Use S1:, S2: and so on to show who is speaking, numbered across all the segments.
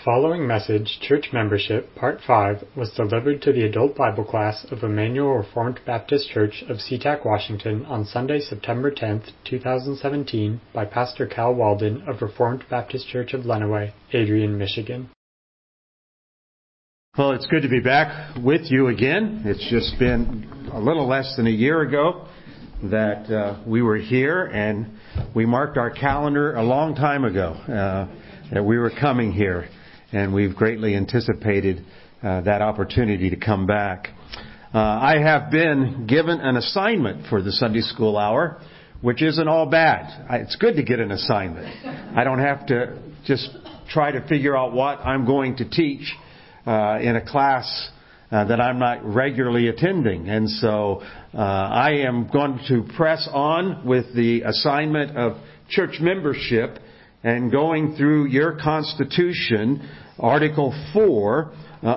S1: following message, Church Membership, Part 5, was delivered to the adult Bible class of Emmanuel Reformed Baptist Church of SeaTac, Washington on Sunday, September 10, 2017 by Pastor Cal Walden of Reformed Baptist Church of Lenawee, Adrian, Michigan.
S2: Well, it's good to be back with you again. It's just been a little less than a year ago that we were here, and we marked our calendar a long time ago that we were coming here, and we've greatly anticipated that opportunity to come back. I have been given an assignment for the Sunday school hour, which isn't all bad. It's good to get an assignment. I don't have to just try to figure out what I'm going to teach in a class that I'm not regularly attending. And so I am going to press on with the assignment of church membership and going through your Constitution, Article 4,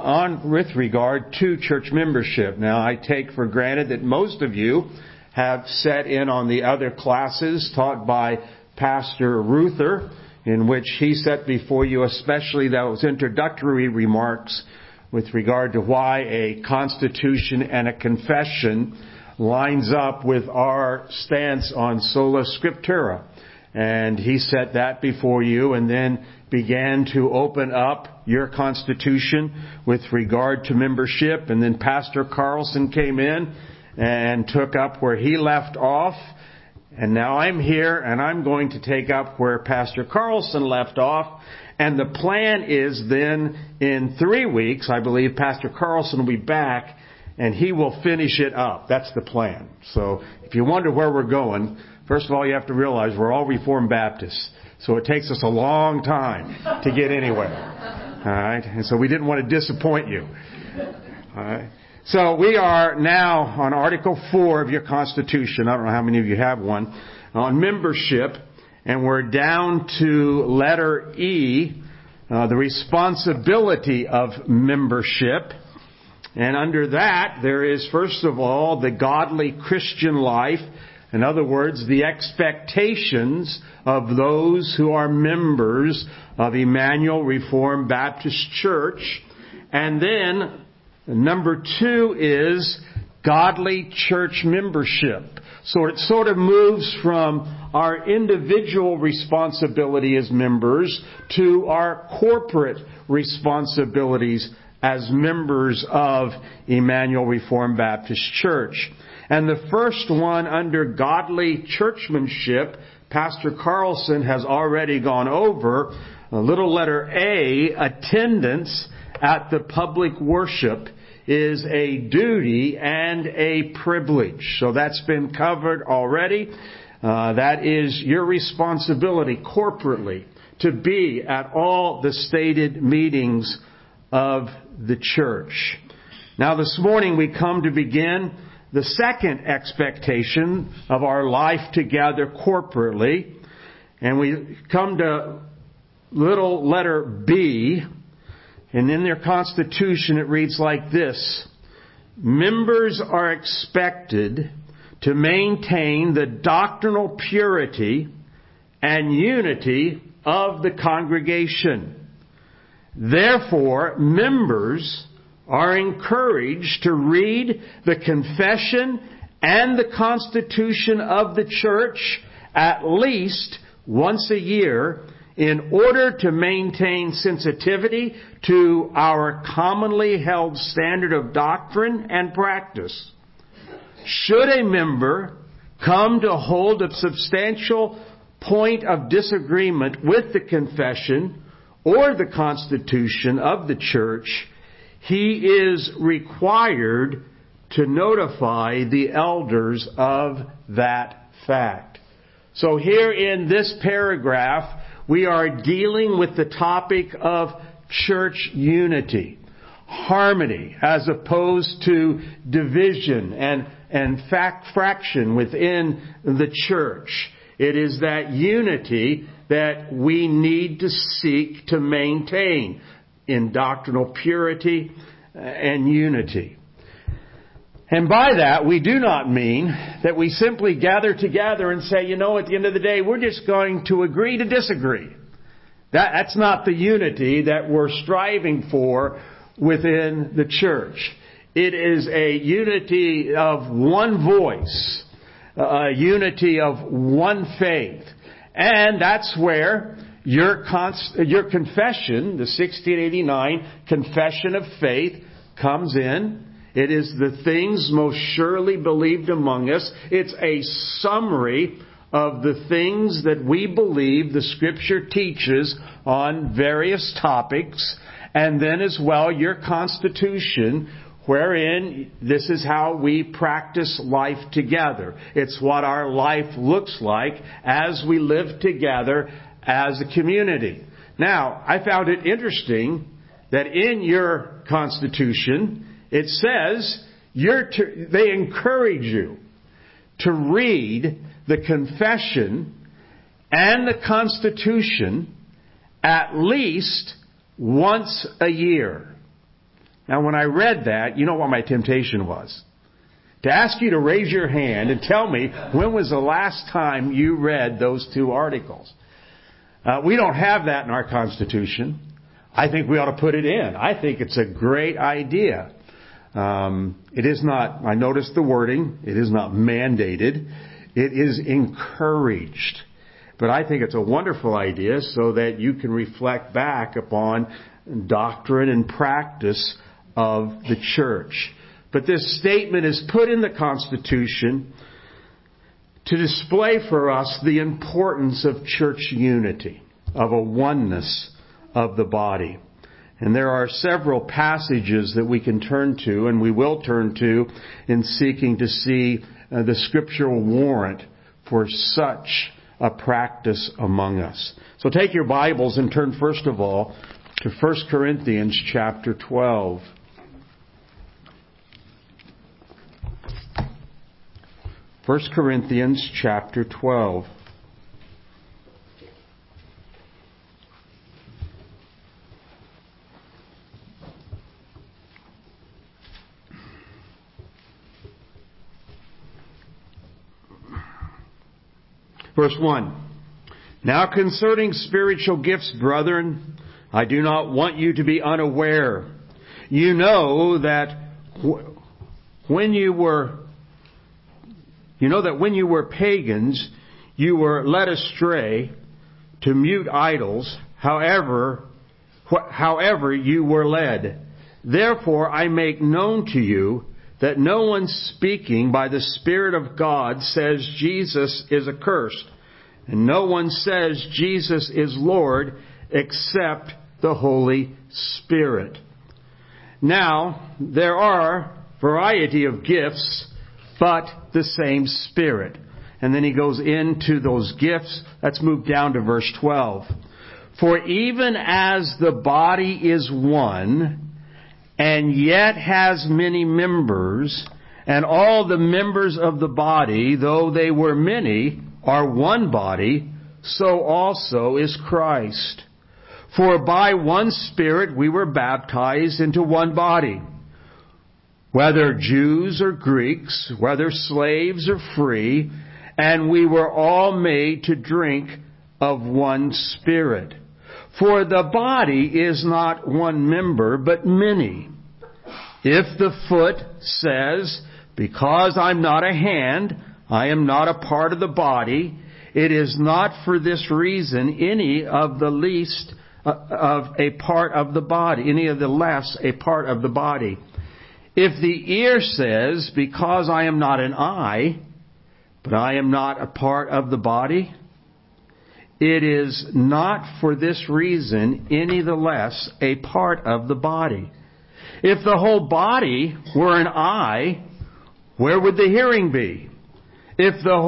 S2: with regard to church membership. Now, I take for granted that most of you have sat in on the other classes taught by Pastor Ruther, in which he set before you especially those introductory remarks with regard to why a constitution and a confession lines up with our stance on sola scriptura. And he set that before you and then began to open up your constitution with regard to membership. And then Pastor Carlson came in and took up where he left off. And now I'm here and I'm going to take up where Pastor Carlson left off. And the plan is then in 3 weeks, I believe Pastor Carlson will be back and he will finish it up. That's the plan. So if you wonder where we're going, first of all, you have to realize we're all Reformed Baptists. So it takes us a long time to get anywhere. All right? And so we didn't want to disappoint you. All right? So we are now on Article 4 of your Constitution. I don't know how many of you have one. On membership. And we're down to letter E, the responsibility of membership. And under that, there is, first of all, the godly Christian life. In other words, the expectations of those who are members of Emmanuel Reformed Baptist Church. And then, number 2 is godly church membership. So it sort of moves from our individual responsibility as members to our corporate responsibilities as members of Emmanuel Reformed Baptist Church. And the first one under godly churchmanship, Pastor Carlson has already gone over. Little letter A, attendance at the public worship is a duty and a privilege. So that's been covered already. That is your responsibility corporately to be at all the stated meetings of the church. Now this morning we come to begin the second expectation of our life together corporately. And we come to little letter B. And in their constitution, it reads like this: members are expected to maintain the doctrinal purity and unity of the congregation. Therefore, members are encouraged to read the confession and the constitution of the church at least once a year in order to maintain sensitivity to our commonly held standard of doctrine and practice. Should a member come to hold a substantial point of disagreement with the confession or the constitution of the church, he is required to notify the elders of that fact. So here in this paragraph, we are dealing with the topic of church unity, harmony, as opposed to division and fraction within the church. It is that unity that we need to seek to maintain in doctrinal purity and unity. And by that, we do not mean that we simply gather together and say, at the end of the day, we're just going to agree to disagree. That's not the unity that we're striving for within the church. It is a unity of one voice, a unity of one faith. And that's where your confession, the 1689 Confession of Faith, comes in. It is the things most surely believed among us. It's a summary of the things that we believe the Scripture teaches on various topics. And then as well, your constitution, wherein this is how we practice life together. It's what our life looks like as we live together as a community. Now, I found it interesting that in your constitution, it says they encourage you to read the confession and the Constitution at least once a year. Now, when I read that, you know what my temptation was? To ask you to raise your hand and tell me when was the last time you read those two articles. We don't have that in our Constitution. I think we ought to put it in. I think it's a great idea. It is not, I noticed the wording, it is not mandated. It is encouraged. But I think it's a wonderful idea so that you can reflect back upon doctrine and practice of the church. But this statement is put in the Constitution to display for us the importance of church unity, of a oneness of the body. And there are several passages that we can turn to, and we will turn to, in seeking to see the scriptural warrant for such a practice among us. So take your Bibles and turn first of all to 1 Corinthians chapter 12. 1 Corinthians chapter 12. Verse 1. Now concerning spiritual gifts, brethren, I do not want you to be unaware. You know that when you were pagans, you were led astray to mute idols, however you were led. Therefore I make known to you that no one speaking by the Spirit of God says Jesus is accursed, and no one says Jesus is Lord except the Holy Spirit. Now, there are variety of gifts, but the same Spirit. And then he goes into those gifts. Let's move down to verse 12. For even as the body is one, and yet has many members, and all the members of the body, though they were many, are one body, so also is Christ. For by one Spirit we were baptized into one body, whether Jews or Greeks, whether slaves or free, and we were all made to drink of one Spirit. For the body is not one member, but many. If the foot says, because I'm not a hand, I am not a part of the body, it is not for this reason any of the least of a part of the body, any of the less a part of the body. If the ear says, because I am not an eye, but I am not a part of the body, it is not for this reason any the less a part of the body. If the whole body were an eye, where would the hearing be? If the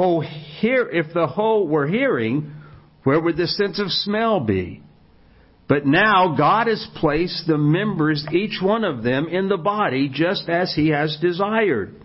S2: whole were hearing, where would the sense of smell be? But now God has placed the members, each one of them, in the body just as He has desired.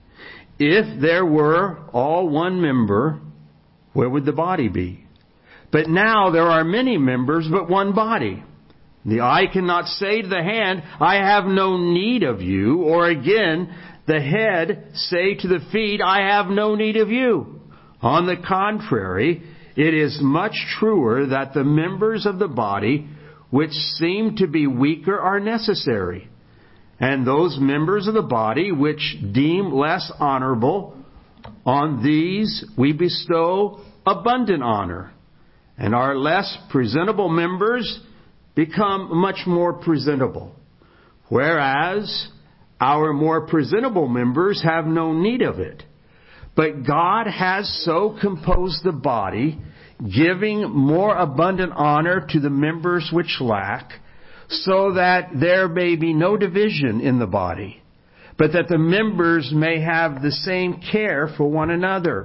S2: If there were all one member, where would the body be? But now there are many members, but one body. The eye cannot say to the hand, I have no need of you, or again, the head say to the feet, I have no need of you. On the contrary, it is much truer that the members of the body which seem to be weaker are necessary, and those members of the body which deem less honorable, on these we bestow abundant honor, and our less presentable members become much more presentable, whereas our more presentable members have no need of it. But God has so composed the body, giving more abundant honor to the members which lack, so that there may be no division in the body, but that the members may have the same care for one another.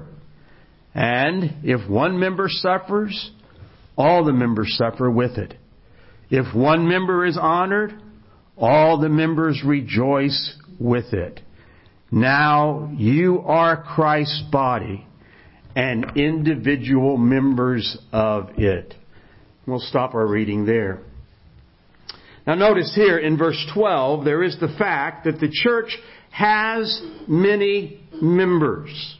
S2: And if one member suffers, all the members suffer with it. If one member is honored, all the members rejoice with it. Now you are Christ's body and individual members of it. We'll stop our reading there. Now notice here in verse 12, there is the fact that the church has many members,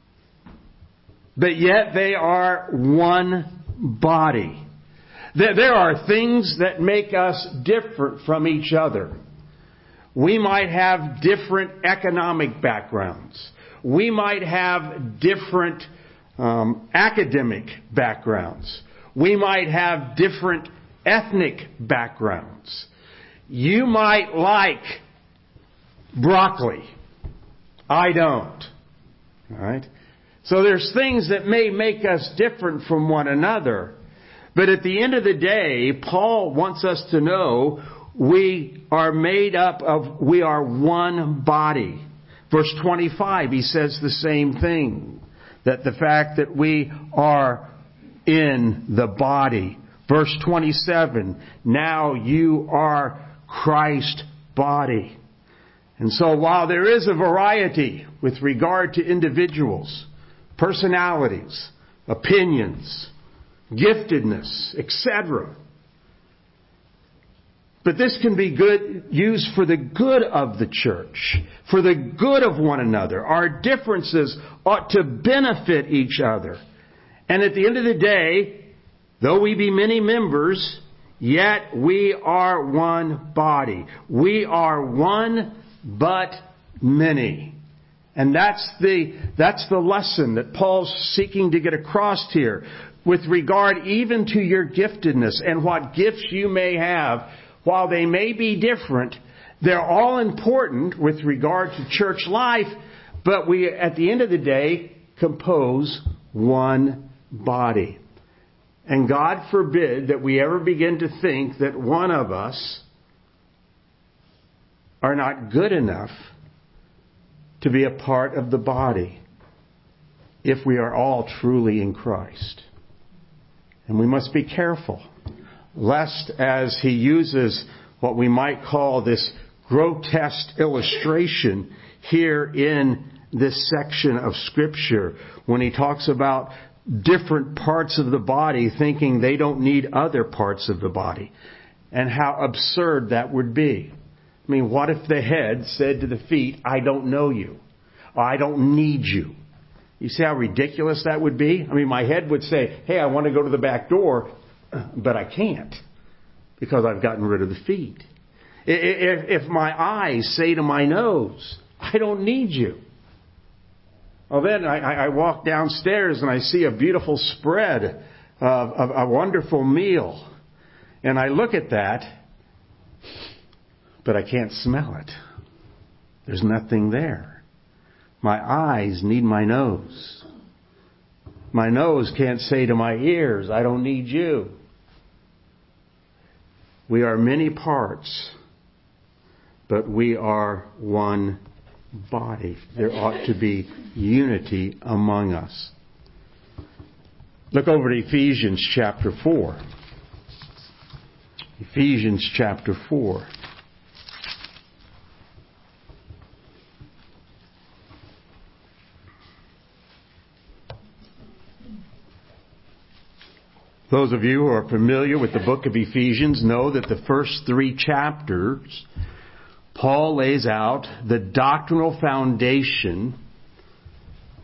S2: but yet they are one body. There are things that make us different from each other. We might have different economic backgrounds. We might have different academic backgrounds. We might have different ethnic backgrounds. You might like broccoli. I don't. All right? So there's things that may make us different from one another. But at the end of the day, Paul wants us to know we are we are one body. Verse 25, he says the same thing. That the fact that we are in the body. Verse 27, now you are Christ's body. And so while there is a variety with regard to individuals, personalities, opinions, giftedness, etc., but this can be used for the good of the church, for the good of one another. Our differences ought to benefit each other. And at the end of the day, though we be many members, yet we are one body. We are one, but many. And that's the lesson that Paul's seeking to get across here with regard even to your giftedness and what gifts you may have. While they may be different, they're all important with regard to church life, but we, at the end of the day, compose one body. And God forbid that we ever begin to think that one of us are not good enough to be a part of the body if we are all truly in Christ. And we must be careful, lest as he uses what we might call this grotesque illustration here in this section of Scripture, when he talks about different parts of the body thinking they don't need other parts of the body, and how absurd that would be. I mean, what if the head said to the feet, I don't know you, or I don't need you? You see how ridiculous that would be? I mean, my head would say, hey, I want to go to the back door, but I can't because I've gotten rid of the feet. If my eyes say to my nose, I don't need you. Well, then I walk downstairs and I see a beautiful spread of a wonderful meal. And I look at that, but I can't smell it. There's nothing there. My eyes need my nose. My nose can't say to my ears, I don't need you. We are many parts, but we are one body. There ought to be unity among us. Look over to Ephesians chapter 4. Ephesians chapter 4. Those of you who are familiar with the book of Ephesians know that the first 3 chapters, Paul lays out the doctrinal foundation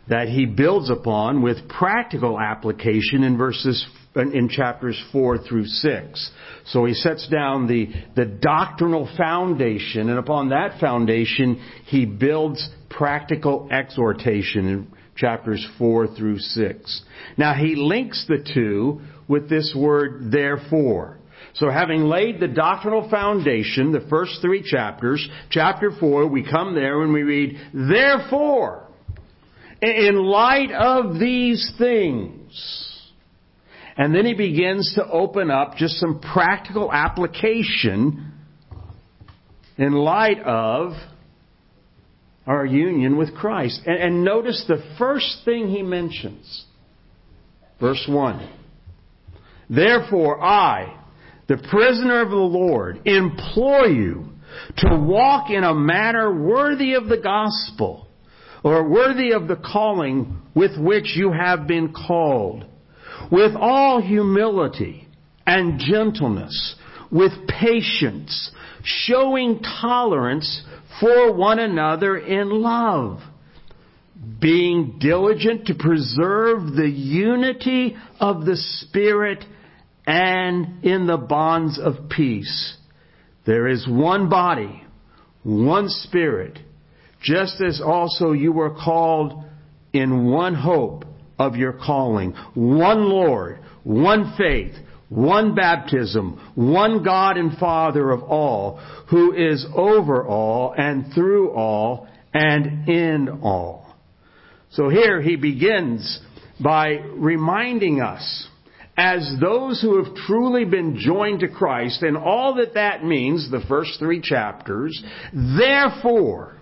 S2: that he builds upon with practical application in chapters 4 through 6. So he sets down the doctrinal foundation, and upon that foundation he builds practical exhortation in chapters 4 through 6. Now he links the two with this word therefore. So having laid the doctrinal foundation, the first 3 chapters, chapter 4, we come there and we read, therefore, in light of these things. And then he begins to open up just some practical application in light of our union with Christ. And notice the first thing he mentions. Verse 1. Therefore I, the prisoner of the Lord, implore you to walk in a manner worthy of the gospel, or worthy of the calling with which you have been called, with all humility and gentleness, with patience, showing tolerance for one another in love, being diligent to preserve the unity of the Spirit and in the bonds of peace. There is one body, one Spirit, just as also you were called in one hope of your calling, one Lord, one faith, one baptism, one God and Father of all, who is over all and through all and in all. So here he begins by reminding us, as those who have truly been joined to Christ, and all that that means, the first 3 chapters, therefore,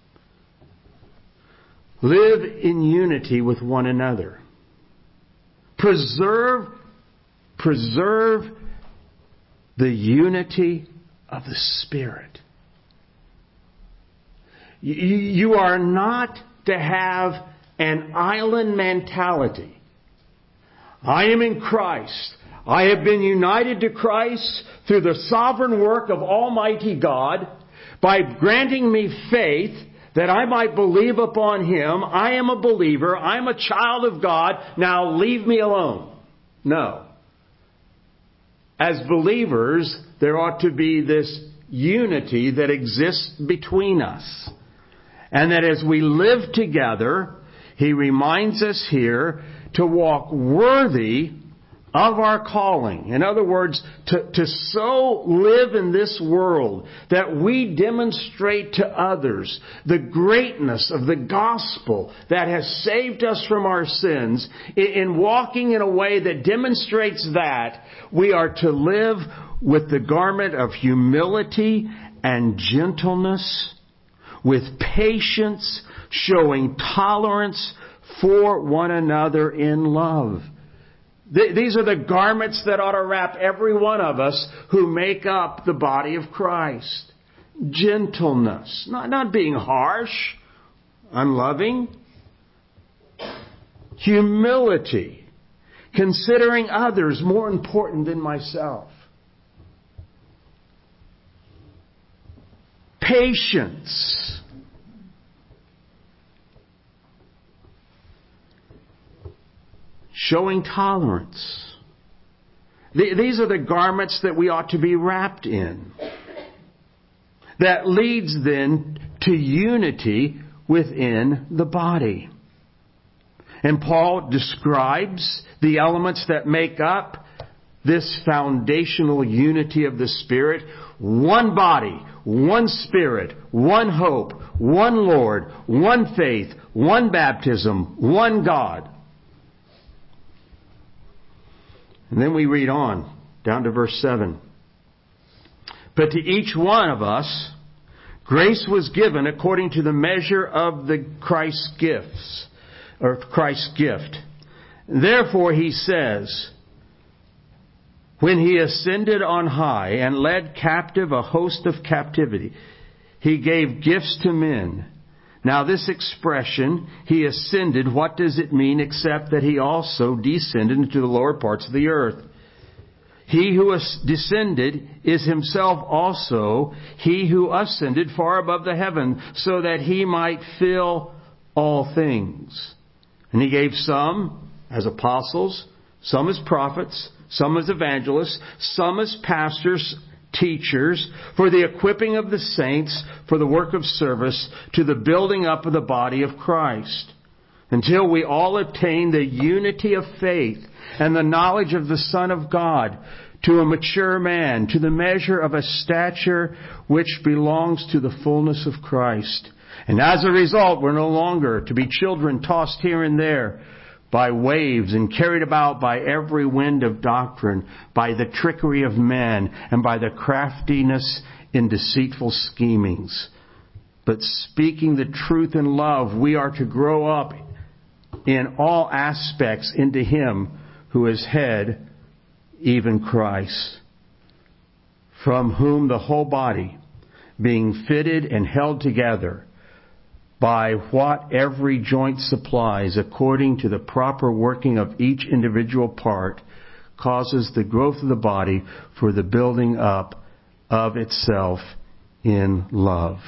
S2: live in unity with one another. Preserve the unity of the Spirit. You are not to have an island mentality. I am in Christ. I have been united to Christ through the sovereign work of Almighty God by granting me faith that I might believe upon Him. I am a believer. I'm a child of God. Now leave me alone. No. As believers, there ought to be this unity that exists between us. And that as we live together, he reminds us here to walk worthy of our calling. In other words, to so live in this world that we demonstrate to others the greatness of the gospel that has saved us from our sins. In walking in a way that demonstrates that, we are to live with the garment of humility and gentleness, with patience, showing tolerance for one another in love. These are the garments that ought to wrap every one of us who make up the body of Christ. Gentleness. Not being harsh, unloving. Humility. Considering others more important than myself. Patience. Showing tolerance. These are the garments that we ought to be wrapped in. That leads then to unity within the body. And Paul describes the elements that make up this foundational unity of the Spirit. One body, one Spirit, one hope, one Lord, one faith, one baptism, one God. And then we read on, down to verse 7. But to each one of us, grace was given according to the measure of the Christ's gifts, or Christ's gift. Therefore, he says, when he ascended on high and led captive a host of captivity, he gave gifts to men. Now this expression, he ascended, what does it mean except that he also descended into the lower parts of the earth? He who descended is himself also he who ascended far above the heaven, so that he might fill all things. And He gave some as apostles, some as prophets, some as evangelists, some as pastors, teachers, for the equipping of the saints, for the work of service, to the building up of the body of Christ, until we all attain the unity of faith and the knowledge of the Son of God, to a mature man, to the measure of a stature which belongs to the fullness of Christ. And as a result, we're no longer to be children tossed here and there by waves and carried about by every wind of doctrine, by the trickery of men, and by the craftiness in deceitful schemings. But speaking the truth in love, we are to grow up in all aspects into Him who is head, even Christ, from whom the whole body, being fitted and held together by what every joint supplies, according to the proper working of each individual part, causes the growth of the body for the building up of itself in love.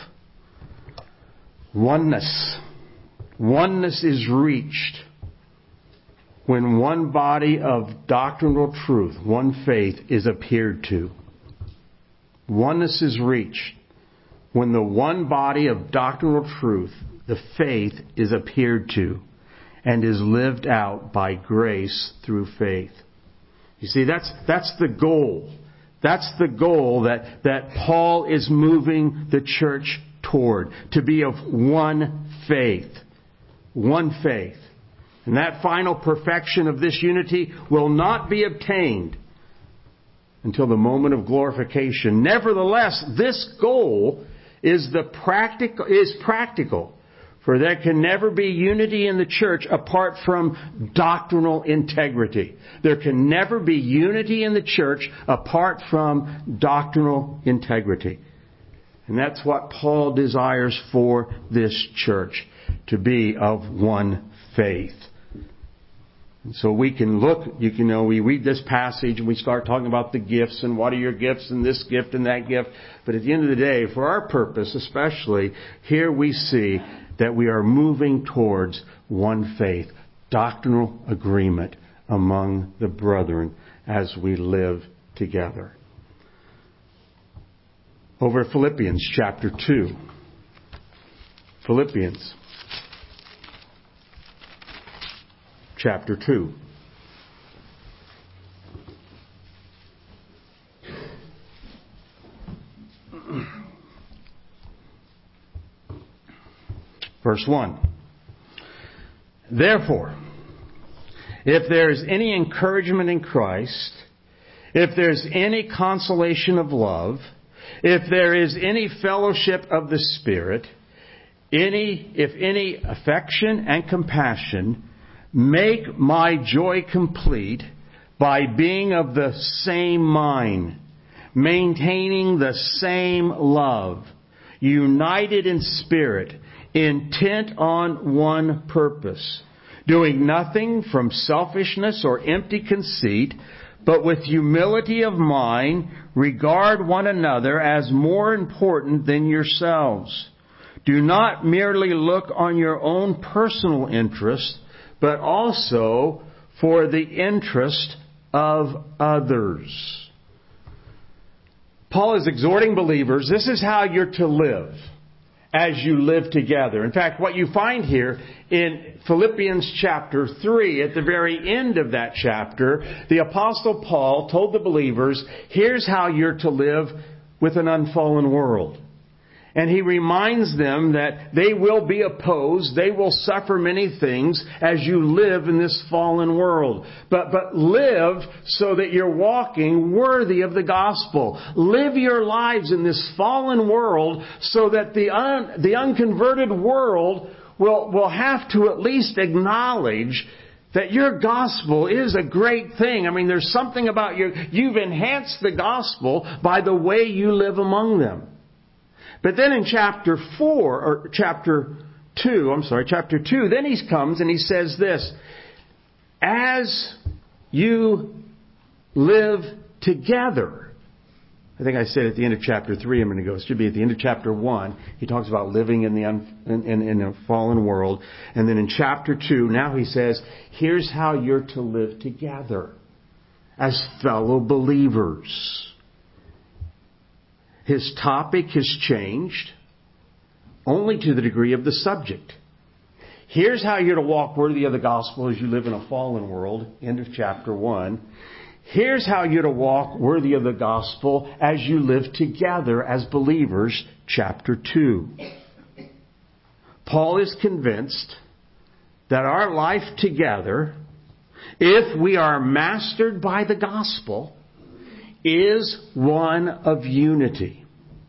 S2: Oneness. Oneness is reached when one body of doctrinal truth, one faith, is appeared to. Oneness is reached when the one body of doctrinal truth, the faith, is appeared to and is lived out by grace through faith. You see, that's the goal. That's the goal that Paul is moving the church toward, to be of one faith. One faith. And that final perfection of this unity will not be obtained until the moment of glorification. Nevertheless, this goal is practical. For there can never be unity in the church apart from doctrinal integrity. There can never be unity in the church apart from doctrinal integrity. And that's what Paul desires for this church, to be of one faith. And so we can look, we read this passage and we start talking about the gifts and what are your gifts and this gift and that gift. But at the end of the day, for our purpose especially, here we see that we are moving towards one faith, doctrinal agreement among the brethren as we live together. Over Philippians chapter 2. Philippians chapter 2. Verse 1. Therefore, if there is any encouragement in Christ, if there's any consolation of love, if there is any fellowship of the Spirit, if any affection and compassion, make my joy complete by being of the same mind, maintaining the same love, united in spirit, intent on one purpose, doing nothing from selfishness or empty conceit, but with humility of mind, regard one another as more important than yourselves. Do not merely look on your own personal interest, but also for the interest of others. Paul is exhorting believers, this is how you're to live as you live together. In fact, what you find here in Philippians chapter 3, at the very end of that chapter, the Apostle Paul told the believers, here's how you're to live with an unfallen world. And he reminds them that they will be opposed, they will suffer many things as you live in this fallen world. But live so that you're walking worthy of the gospel. Live your lives in this fallen world so that the unconverted world will have to at least acknowledge that your gospel is a great thing. I mean, there's something about you've enhanced the gospel by the way you live among them. But then in chapter 2, then he comes and he says this, as you live together. I think I said at the end of chapter 3 a minute ago. It should be at the end of chapter 1. He talks about living in a fallen world. And then in chapter 2, now he says, here's how you're to live together as fellow believers. His topic has changed only to the degree of the subject. Here's how you're to walk worthy of the gospel as you live in a fallen world. End of chapter 1. Here's how you're to walk worthy of the gospel as you live together as believers. Chapter 2. Paul is convinced that our life together, if we are mastered by the gospel, is one of unity.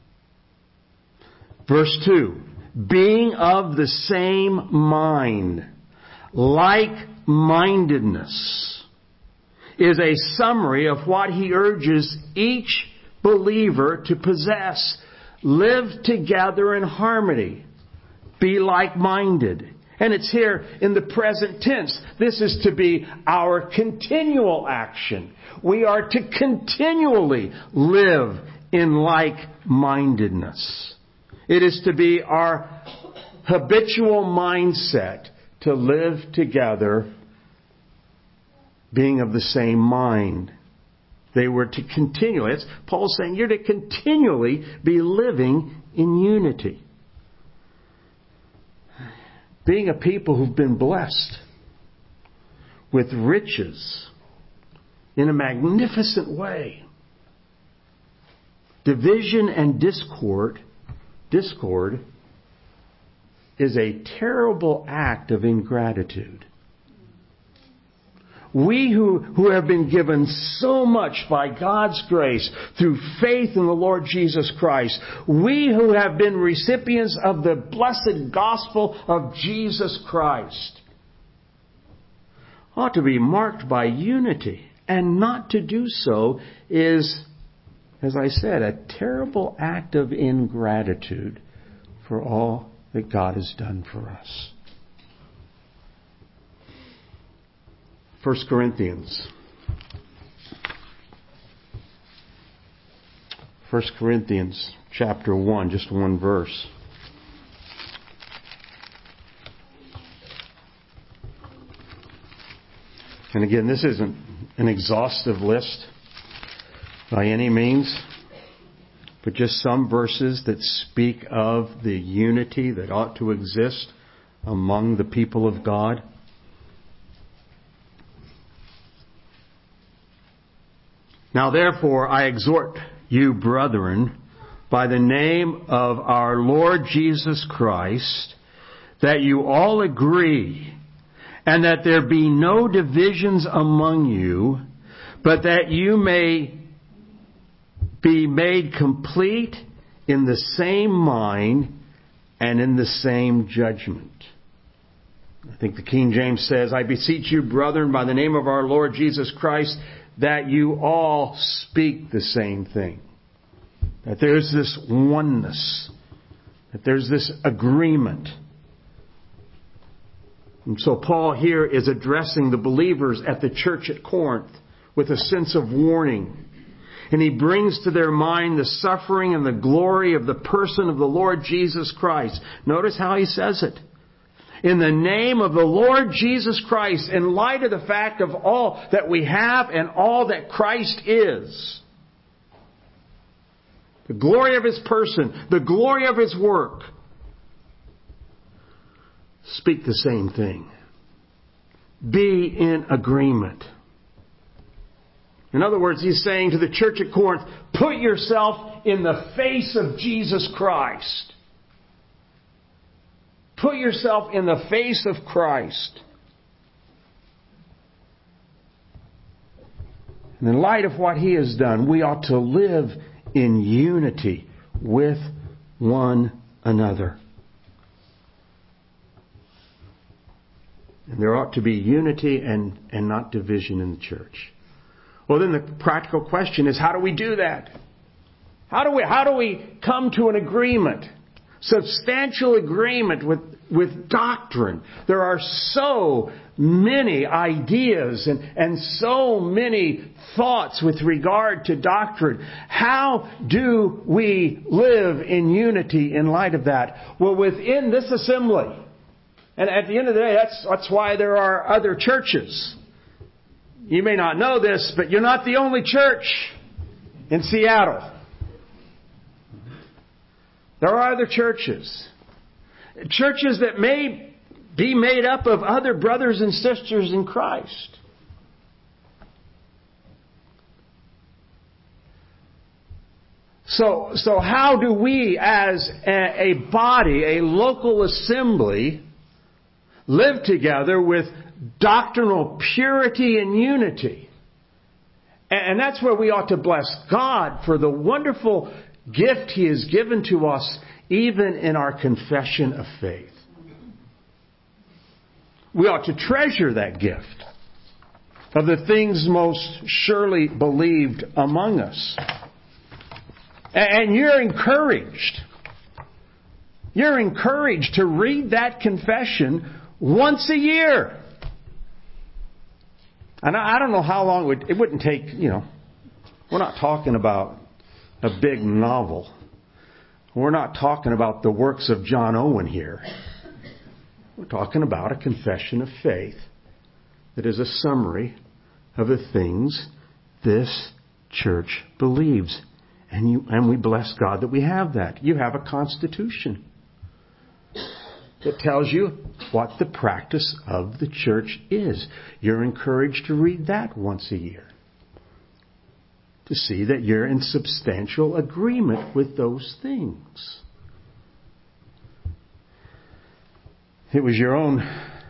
S2: Verse 2. Being of the same mind, like-mindedness, is a summary of what he urges each believer to possess. Live together in harmony. Be like-minded. And it's here in the present tense. This is to be our continual action. We are to continually live in like-mindedness. It is to be our habitual mindset to live together being of the same mind. They were to continually, Paul's saying, you're to continually be living in unity. Being a people who've been blessed with riches in a magnificent way. Division and discord is a terrible act of ingratitude. We who have been given so much by God's grace through faith in the Lord Jesus Christ, we who have been recipients of the blessed gospel of Jesus Christ, ought to be marked by unity. And not to do so is, as I said, a terrible act of ingratitude for all that God has done for us. 1 Corinthians. 1 Corinthians chapter 1, just one verse. And again, this isn't an exhaustive list by any means, but just some verses that speak of the unity that ought to exist among the people of God. Now therefore I exhort you, brethren, by the name of our Lord Jesus Christ, that you all agree, and that there be no divisions among you, but that you may be made complete in the same mind and in the same judgment. I think the King James says, I beseech you, brethren, by the name of our Lord Jesus Christ, that you all speak the same thing. That there's this oneness. That there's this agreement. And so Paul here is addressing the believers at the church at Corinth with a sense of warning. And he brings to their mind the suffering and the glory of the person of the Lord Jesus Christ. Notice how he says it. In the name of the Lord Jesus Christ, in light of the fact of all that we have and all that Christ is. The glory of His person, the glory of His work. Speak the same thing. Be in agreement. In other words, he's saying to the church at Corinth, put yourself in the face of Jesus Christ. Put yourself in the face of Christ. And in light of what He has done, we ought to live in unity with one another. And there ought to be unity and not division in the church. Well, then the practical question is, how do we do that? How do we come to an agreement? Substantial agreement with doctrine. There are so many ideas and so many thoughts with regard to doctrine. How do we live in unity in light of that? Well, within this assembly, and at the end of the day, that's why there are other churches. You may not know this, but you're not the only church in Seattle. There are other churches. Churches that may be made up of other brothers and sisters in Christ. So how do we as a body, a local assembly, live together with doctrinal purity and unity? And that's where we ought to bless God for the wonderful gift He has given to us, even in our confession of faith. We ought to treasure that gift of the things most surely believed among us. And you're encouraged. You're encouraged to read that confession once a year. And I don't know how long it wouldn't take, we're not talking about a big novel. We're not talking about the works of John Owen here. We're talking about a confession of faith that is a summary of the things this church believes. And we bless God that we have that. You have a constitution that tells you what the practice of the church is. You're encouraged to read that once a year, to see that you're in substantial agreement with those things. It was your own,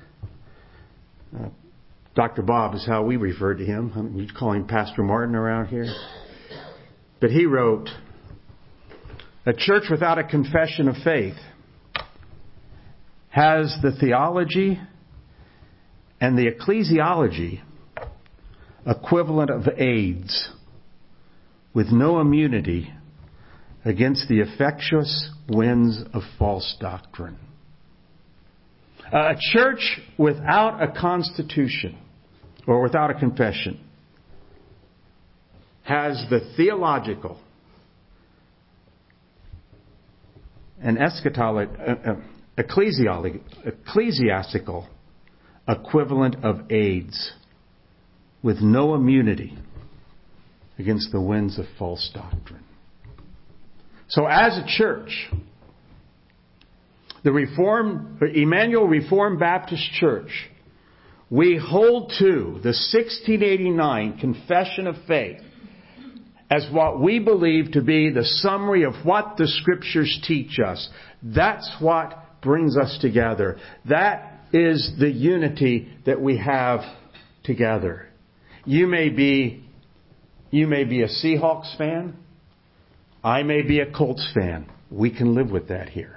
S2: Dr. Bob is how we refer to him. We call him Pastor Martin around here. But he wrote, "A church without a confession of faith has the theology and the ecclesiology equivalent of AIDS, with no immunity against the infectious winds of false doctrine." A church without a constitution or without a confession has the theological and ecclesiastical equivalent of AIDS, with no immunity against the winds of false doctrine. So as a church, the Emmanuel Reformed Baptist Church, we hold to the 1689 Confession of Faith as what we believe to be the summary of what the Scriptures teach us. That's what brings us together. That is the unity that we have together. You may be a Seahawks fan. I may be a Colts fan. We can live with that here.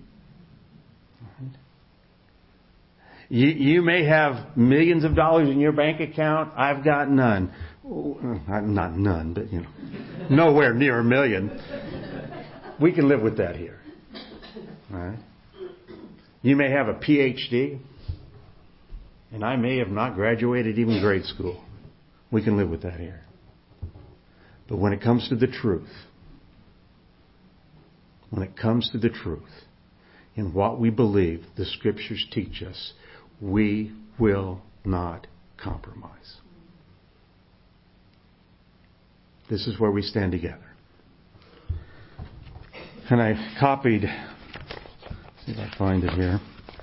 S2: You may have millions of dollars in your bank account. I've got none. Not none, but nowhere near $1 million. We can live with that here. All right. You may have a PhD, and I may have not graduated even grade school. We can live with that here. But when it comes to the truth, in what we believe the Scriptures teach us, we will not compromise. This is where we stand together. And I copied, see if I find it here.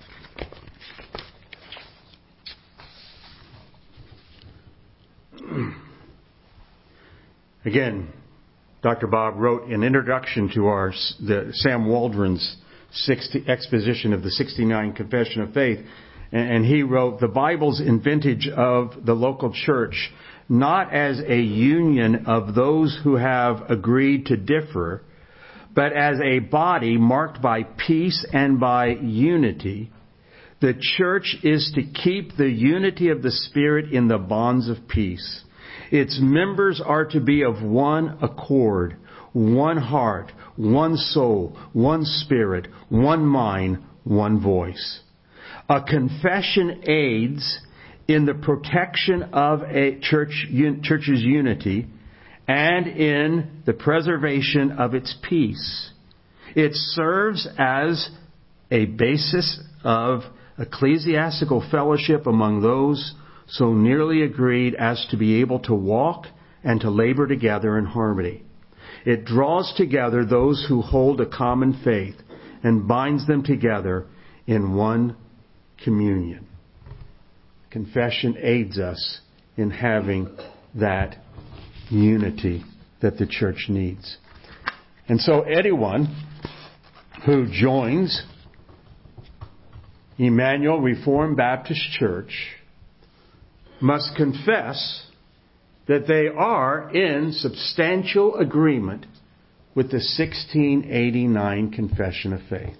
S2: Again, Dr. Bob wrote an introduction to the Sam Waldron's exposition of the 69 Confession of Faith. And he wrote, "The Bible's inventage of the local church, not as a union of those who have agreed to differ, but as a body marked by peace and by unity. The church is to keep the unity of the Spirit in the bonds of peace. Its members are to be of one accord, one heart, one soul, one spirit, one mind, one voice. A confession aids in the protection of a church's unity and in the preservation of its peace. It serves as a basis of ecclesiastical fellowship among those so nearly agreed as to be able to walk and to labor together in harmony. It draws together those who hold a common faith and binds them together in one communion. Confession aids us in having that unity that the church needs. And so anyone who joins Emmanuel Reformed Baptist Church must confess that they are in substantial agreement with the 1689 Confession of Faith.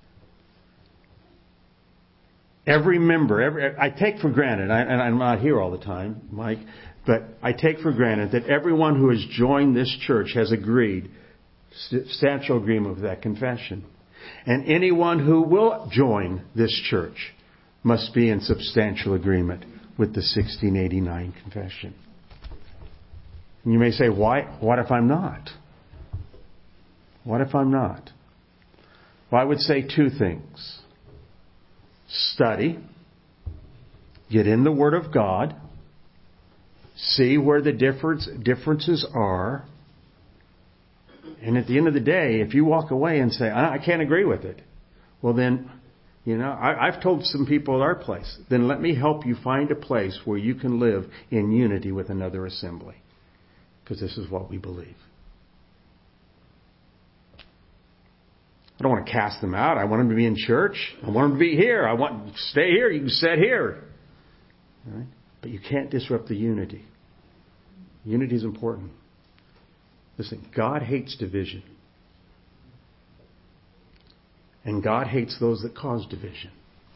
S2: Every member, I take for granted, and I'm not here all the time, Mike, but I take for granted that everyone who has joined this church has agreed, substantial agreement with that confession. And anyone who will join this church must be in substantial agreement with the 1689 Confession. And you may say, why? What if I'm not? What if I'm not? Well, I would say two things. Study. Get in the Word of God. See where the differences are. And at the end of the day, if you walk away and say, I can't agree with it, well then, I've told some people at our place, then let me help you find a place where you can live in unity with another assembly. Because this is what we believe. I don't want to cast them out. I want them to be in church. I want them to be here. I want to stay here. You can sit here. All right? But you can't disrupt the unity. Unity is important. Listen, God hates division. And God hates those that cause division.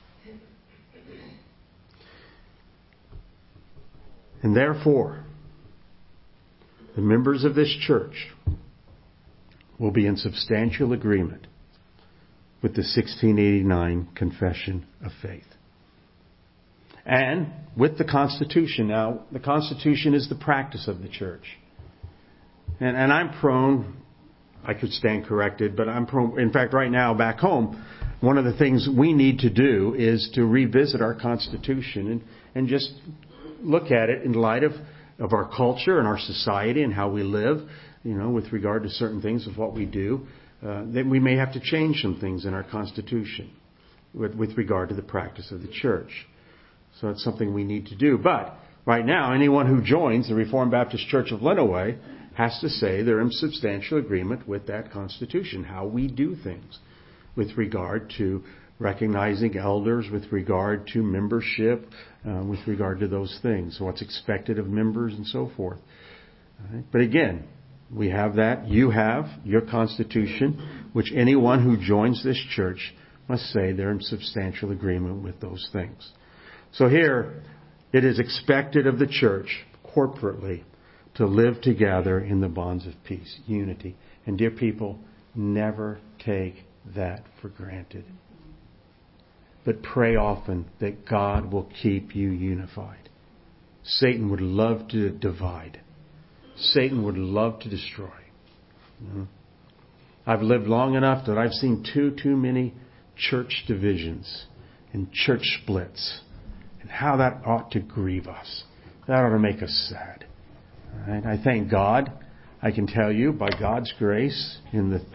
S2: And therefore, the members of this church will be in substantial agreement with the 1689 Confession of Faith. And with the Constitution. Now, the Constitution is the practice of the church. And I'm prone, I could stand corrected, but I'm prone, in fact, right now back home, one of the things we need to do is to revisit our Constitution and just look at it in light of our culture and our society and how we live, with regard to certain things of what we do. Then we may have to change some things in our Constitution with regard to the practice of the church. So it's something we need to do. But right now, anyone who joins the Reformed Baptist Church of Lenawee has to say they're in substantial agreement with that Constitution, how we do things with regard to recognizing elders, with regard to membership, with regard to those things, what's expected of members and so forth. All right? But again, we have that. You have your Constitution, which anyone who joins this church must say they're in substantial agreement with those things. So here, it is expected of the church corporately to live together in the bonds of peace, unity. And dear people, never take that for granted. But pray often that God will keep you unified. Satan would love to divide. Satan would love to destroy. I've lived long enough that I've seen too many church divisions and church splits. And how that ought to grieve us. That ought to make us sad. All right? I thank God. I can tell you, by God's grace, in the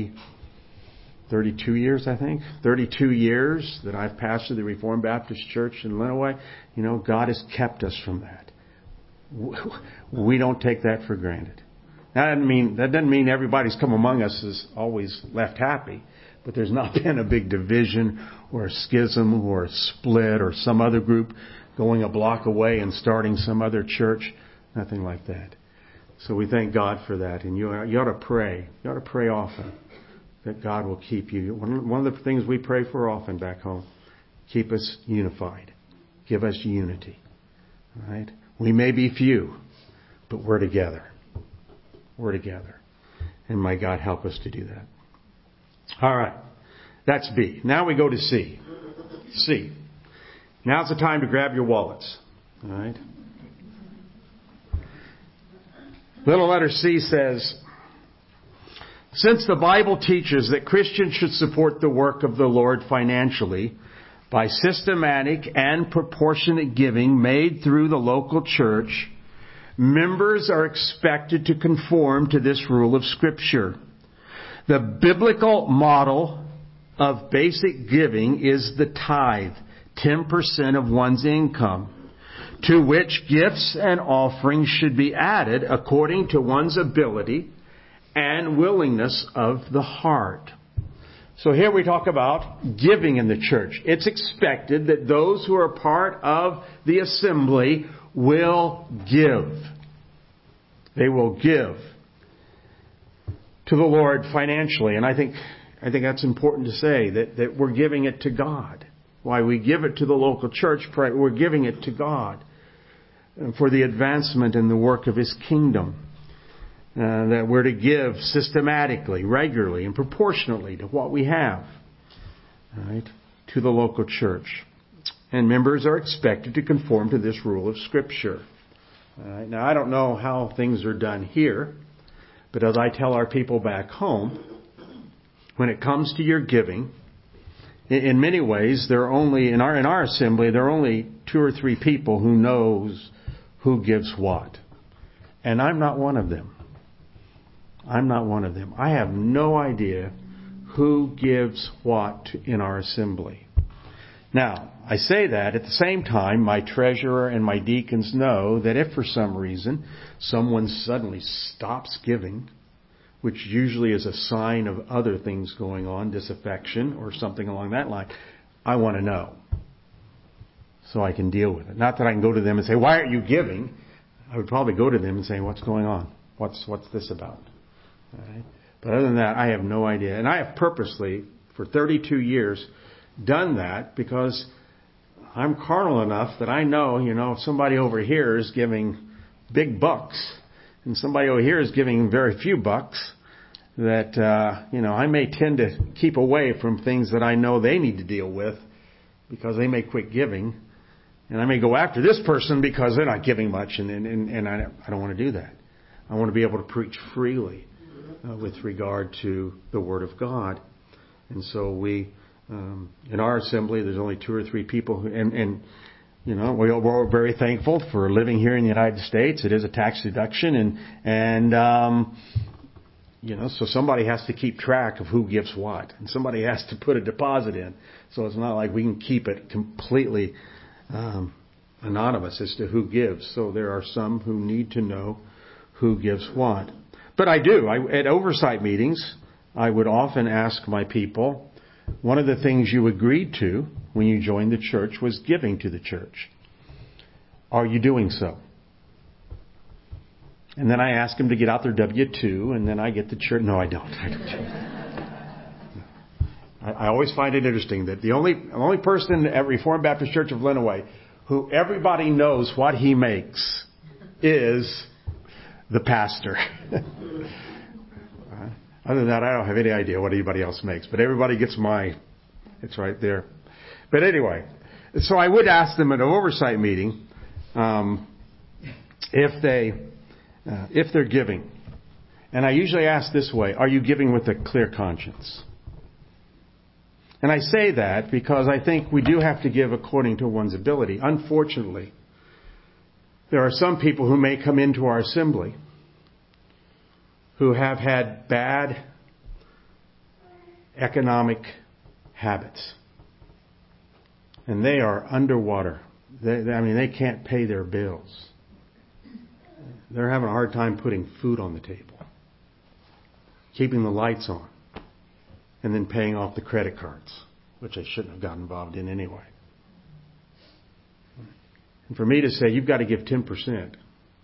S2: 32 years, I think, 32 years that I've pastored the Reformed Baptist Church in Lenawee, God has kept us from that. We don't take that for granted. That doesn't mean everybody's come among us is always left happy. But there's not been a big division or a schism or a split or some other group going a block away and starting some other church. Nothing like that. So we thank God for that. And you ought to pray. You ought to pray often that God will keep you. One of the things we pray for often back home, keep us unified. Give us unity. All right? We may be few, but we're together. We're together. And may God help us to do that. All right. That's B. Now we go to C. C. Now's the time to grab your wallets. All right. Little letter C says, since the Bible teaches that Christians should support the work of the Lord financially by systematic and proportionate giving made through the local church, members are expected to conform to this rule of Scripture. The biblical model of basic giving is the tithe, 10% of one's income, to which gifts and offerings should be added according to one's ability and willingness of the heart. So here we talk about giving in the church. It's expected that those who are part of the assembly will give. They will give to the Lord financially. And I think that's important to say, that we're giving it to God. Why we give it to the local church, we're giving it to God for the advancement and the work of His kingdom. That we're to give systematically, regularly, and proportionately to what we have, right, to the local church. And members are expected to conform to this rule of Scripture. Now, I don't know how things are done here, but as I tell our people back home, when it comes to your giving, in many ways, there are only in our assembly there are only 2 or 3 people who knows who gives what, and I'm not one of them. I'm not one of them. I have no idea who gives what in our assembly. Now, I say that at the same time, my treasurer and my deacons know that if for some reason someone suddenly stops giving, which usually is a sign of other things going on, disaffection or something along that line, I want to know so I can deal with it. Not that I can go to them and say, why aren't you giving? I would probably go to them and say, what's going on? What's this about? All right. But other than that, I have no idea. And I have purposely, for 32 years, done that because I'm carnal enough that I know, if somebody over here is giving big bucks and somebody over here is giving very few bucks, that, I may tend to keep away from things that I know they need to deal with because they may quit giving. And I may go after this person because they're not giving much, and I don't want to do that. I want to be able to preach freely with regard to the Word of God. And so we, in our assembly, there's only 2 or 3 people we're very thankful for living here in the United States. It is a tax deduction, so somebody has to keep track of who gives what, and somebody has to put a deposit in. So it's not like we can keep it completely anonymous as to who gives. So there are some who need to know who gives what. But I do. At oversight meetings, I would often ask my people, one of the things you agreed to when you joined the church was giving to the church. Are you doing so? And then I ask them to get out their W-2, and then I get the church. No, I don't. I always find it interesting that the only person at Reformed Baptist Church of Lenawee who everybody knows what he makes is the pastor. Other than that, I don't have any idea what anybody else makes. But everybody gets it's right there. But anyway, so I would ask them at an oversight meeting if they're giving. And I usually ask this way, are you giving with a clear conscience? And I say that because I think we do have to give according to one's ability. Unfortunately, there are some people who may come into our assembly who have had bad economic habits. And they are underwater. They can't pay their bills. They're having a hard time putting food on the table, keeping the lights on, and then paying off the credit cards, which I shouldn't have gotten involved in anyway. And for me to say, you've got to give 10%,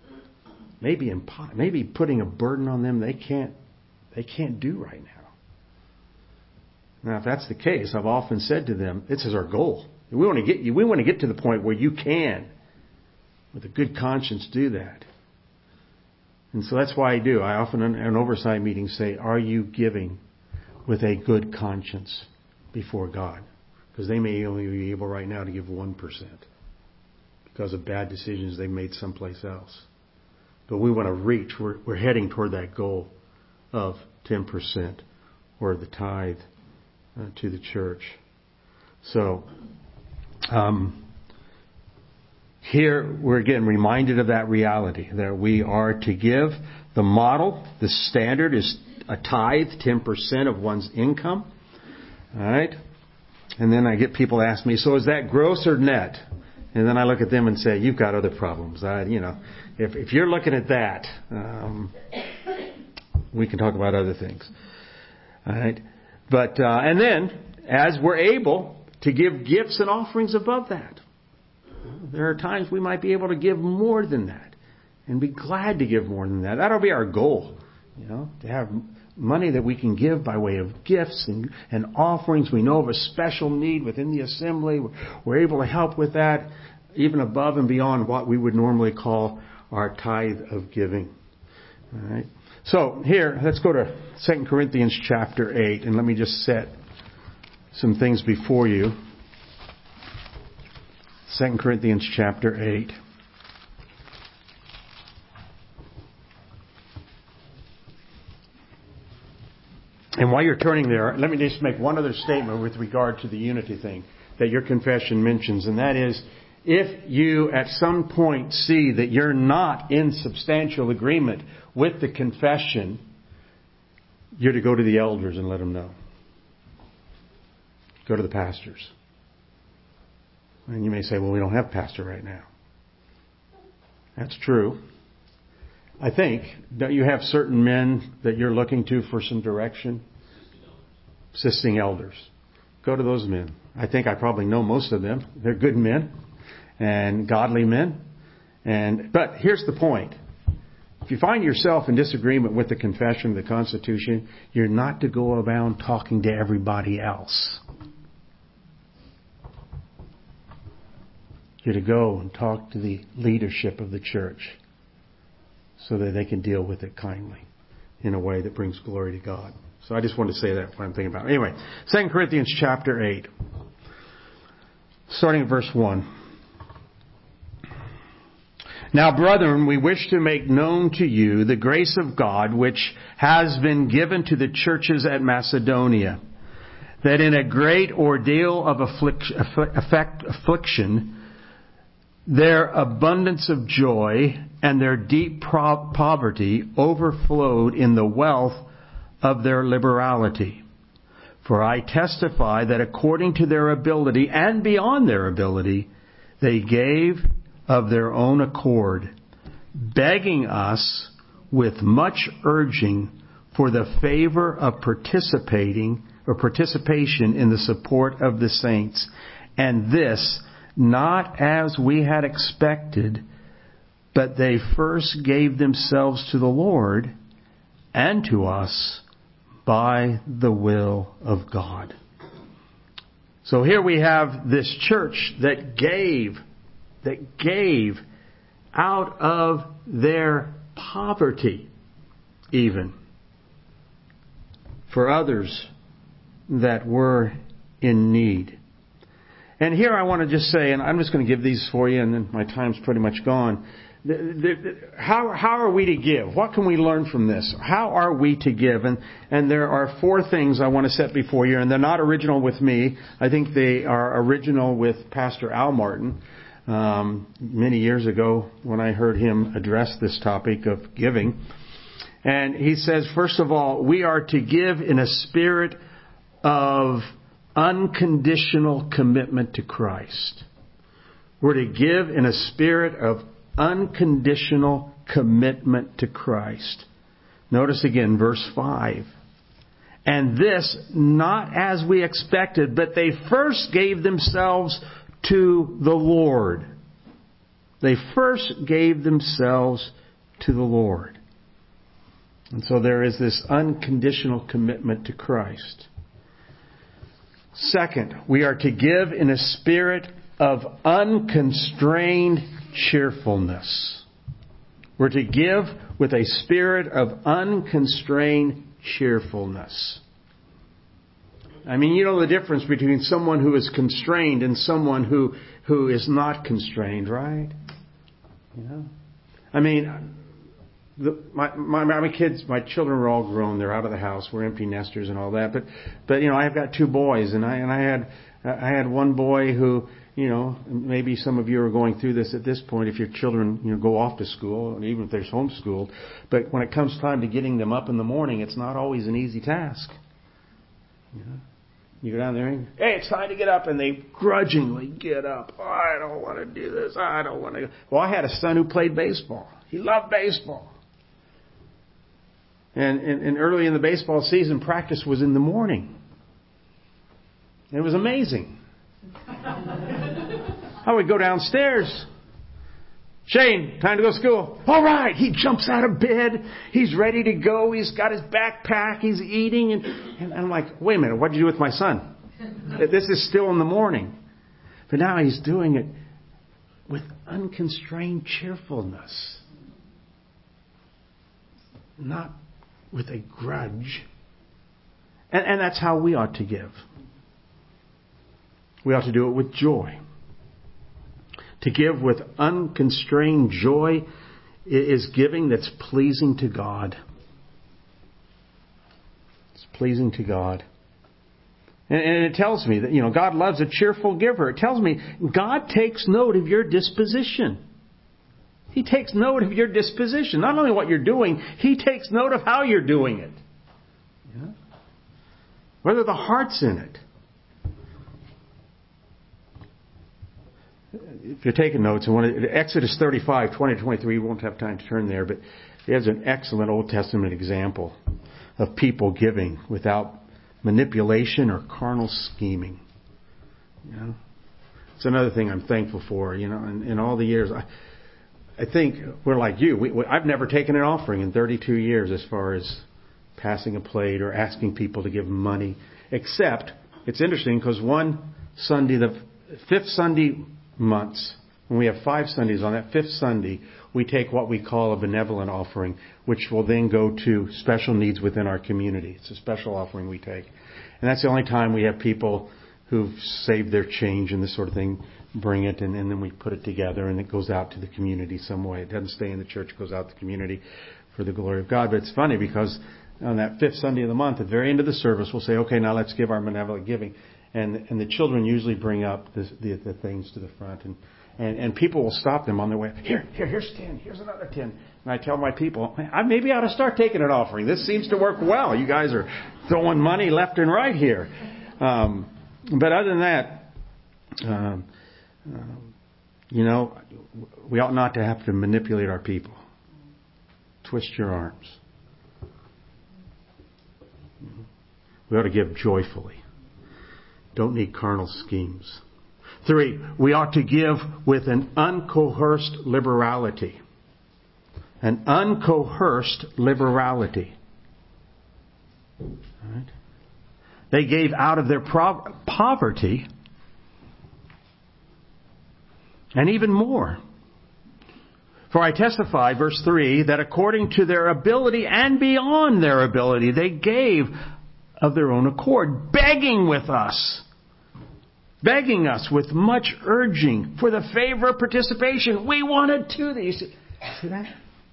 S2: maybe putting a burden on them they can't do right now. Now, if that's the case, I've often said to them, this is our goal. We want to get to the point where you can, with a good conscience, do that. And so that's why I do. I often in oversight meetings say, are you giving with a good conscience? before God, because they may only be able right now to give 1% because of bad decisions they made someplace else. But we want to reach, we're heading toward that goal of 10% or the tithe to the church. So, here we're again reminded of that reality that we are to give. The model, the standard is a tithe, 10% of one's income. All right? And then I get people ask me, so is that gross or net? And then I look at them and say, you've got other problems. If you're looking at that, we can talk about other things. All right? But, and then, as we're able to give gifts and offerings above that, there are times we might be able to give more than that and be glad to give more than that. That'll be our goal, to have money that we can give by way of gifts and offerings. We know of a special need within the assembly. We're able to help with that, even above and beyond what we would normally call our tithe of giving. All right. So here, let's go to 2 Corinthians chapter 8, and let me just set some things before you. 2 Corinthians chapter 8. And while you're turning there, let me just make one other statement with regard to the unity thing that your confession mentions, and that is, if you at some point see that you're not in substantial agreement with the confession, you're to go to the elders and let them know. Go to the pastors. And you may say, well, we don't have a pastor right now. That's true. I think, don't you have certain men that you're looking to for some direction? Assisting elders. Go to those men. I think I probably know most of them. They're good men and godly men. But here's the point. If you find yourself in disagreement with the confession of the Constitution, you're not to go around talking to everybody else. You're to go and talk to the leadership of the church so that they can deal with it kindly in a way that brings glory to God. So I just want to say that when I'm thinking about it. Anyway, 2 Corinthians chapter 8, starting at verse 1. Now, brethren, we wish to make known to you the grace of God which has been given to the churches at Macedonia, that in a great ordeal of affliction, their abundance of joy and their deep poverty overflowed in the wealth of their liberality. For I testify that according to their ability and beyond their ability, they gave of their own accord, begging us with much urging for the favor of participation in the support of the saints, and this not as we had expected, but they first gave themselves to the Lord and to us by the will of God. So here we have this church that gave out of their poverty, even for others that were in need. And here I want to just say, and I'm just going to give these for you, and then my time's pretty much gone. How are we to give? What can we learn from this? How are we to give? And there are 4 things I want to set before you, and they're not original with me. I think they are original with Pastor Al Martin many years ago when I heard him address this topic of giving. And he says, first of all, we are to give in a spirit of unconditional commitment to Christ. We're to give in a spirit of unconditional commitment to Christ. Notice again verse 5. And this not as we expected, but they first gave themselves to the Lord. They first gave themselves to the Lord. And so there is this unconditional commitment to Christ. Second, we are to give in a spirit of unconstrained cheerfulness. We're to give with a spirit of unconstrained cheerfulness. I mean, you know the difference between someone who is constrained and someone who is not constrained, right? You know? I mean, my kids, my children are all grown. They're out of the house. We're empty nesters and all that. But you know, I've got two boys, and I had one boy who, you know, maybe some of you are going through this at this point if your children, you know, go off to school, and even if they're homeschooled. But when it comes time to getting them up in the morning, it's not always an easy task. You know? You go down there and, hey, it's time to get up, and they grudgingly get up. Oh, I don't want to do this. I don't want to. Well, I had a son who played baseball. He loved baseball. And early in the baseball season, practice was in the morning. It was amazing. I would go downstairs. Shane, time to go to school. All right. He jumps out of bed. He's ready to go. He's got his backpack. He's eating. And I'm like, wait a minute. What'd you do with my son? This is still in the morning. But now he's doing it with unconstrained cheerfulness. Not with a grudge. And that's how we ought to give. We ought to do it with joy. To give with unconstrained joy is giving that's pleasing to God. It's pleasing to God. And it tells me that, you know, God loves a cheerful giver. It tells me God takes note of your disposition. He takes note of your disposition. Not only what you're doing, He takes note of how you're doing it. Yeah? Whether the heart's in it. If you're taking notes, Exodus 35, 20 to 23, we won't have time to turn there, but there's an excellent Old Testament example of people giving without manipulation or carnal scheming. You know? It's another thing I'm thankful for. You know, in all the years, I think we're like you. I've never taken an offering in 32 years as far as passing a plate or asking people to give money. Except, it's interesting because one Sunday, the fifth Sunday months, when we have 5 Sundays, on that 5th Sunday, we take what we call a benevolent offering, which will then go to special needs within our community. It's a special offering we take. And that's the only time we have people who've saved their change and this sort of thing bring it, and then we put it together, and it goes out to the community some way. It doesn't stay in the church, it goes out to the community for the glory of God. But it's funny because on that 5th Sunday of the month, at the very end of the service, we'll say, okay, now let's give our benevolent giving. And the children usually bring up the things to the front, and people will stop them on their way. Here's 10. Here's another 10. And I tell my people, I maybe ought to start taking an offering. This seems to work well. You guys are throwing money left and right here. But other than that, you know, we ought not to have to manipulate our people. Twist your arms. We ought to give joyfully. Don't need carnal schemes. 3, we ought to give with an uncoerced liberality. An uncoerced liberality. Right? They gave out of their poverty and even more. For I testify, verse 3, that according to their ability and beyond their ability, they gave of their own accord, begging us with much urging for the favor of participation. We wanted to. See that?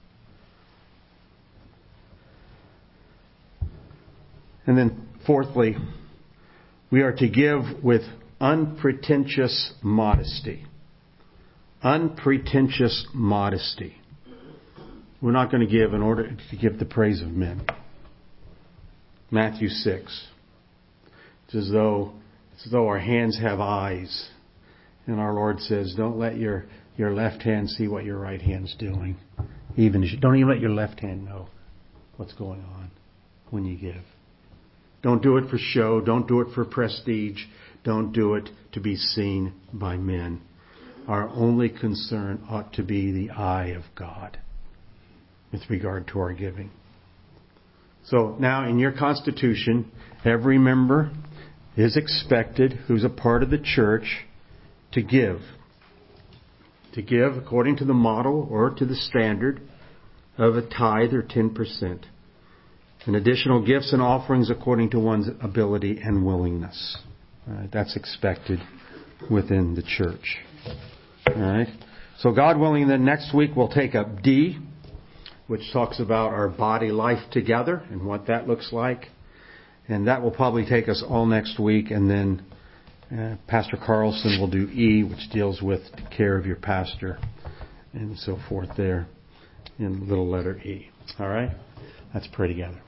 S2: And then fourthly, we are to give with unpretentious modesty. Unpretentious modesty. We're not going to give in order to give the praise of men. Matthew 6. It's as though our hands have eyes. And our Lord says, don't let your left hand see what your right hand's doing. Don't even let your left hand know what's going on when you give. Don't do it for show. Don't do it for prestige. Don't do it to be seen by men. Our only concern ought to be the eye of God with regard to our giving. So now in your constitution, every member is expected, who's a part of the church, to give. To give according to the model or to the standard of a tithe or 10%. and additional gifts and offerings according to one's ability and willingness. All right, that's expected within the church. All right. So God willing, then next week we'll take up D, which talks about our body life together and what that looks like. And that will probably take us all next week. And then Pastor Carlson will do E, which deals with the care of your pastor and so forth there in little letter E. All right? Let's pray together.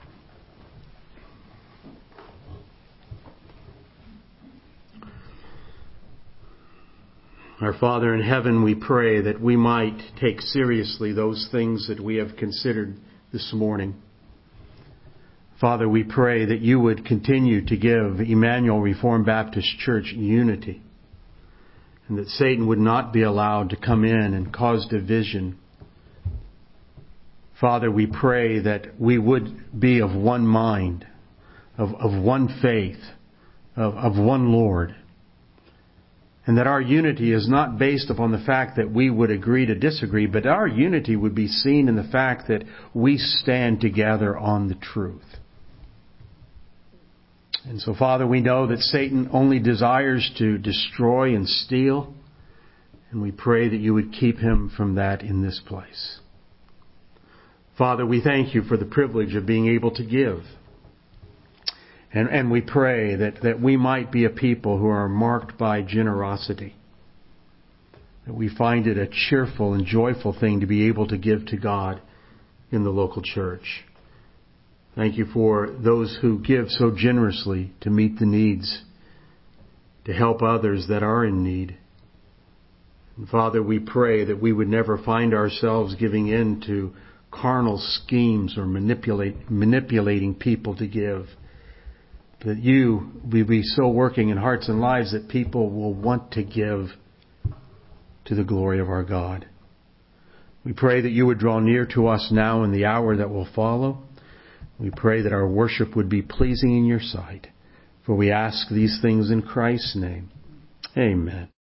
S2: Our Father in heaven, we pray that we might take seriously those things that we have considered this morning. Father, we pray that you would continue to give Emmanuel Reformed Baptist Church unity, and that Satan would not be allowed to come in and cause division. Father, we pray that we would be of one mind, of one faith, of one Lord. And that our unity is not based upon the fact that we would agree to disagree, but our unity would be seen in the fact that we stand together on the truth. And so, Father, we know that Satan only desires to destroy and steal, and we pray that you would keep him from that in this place. Father, we thank you for the privilege of being able to give. And we pray that we might be a people who are marked by generosity. That we find it a cheerful and joyful thing to be able to give to God in the local church. Thank you for those who give so generously to meet the needs, to help others that are in need. And Father, we pray that we would never find ourselves giving in to carnal schemes or manipulating people to give. That you will be so working in hearts and lives that people will want to give to the glory of our God. We pray that you would draw near to us now in the hour that will follow. We pray that our worship would be pleasing in your sight. For we ask these things in Christ's name. Amen.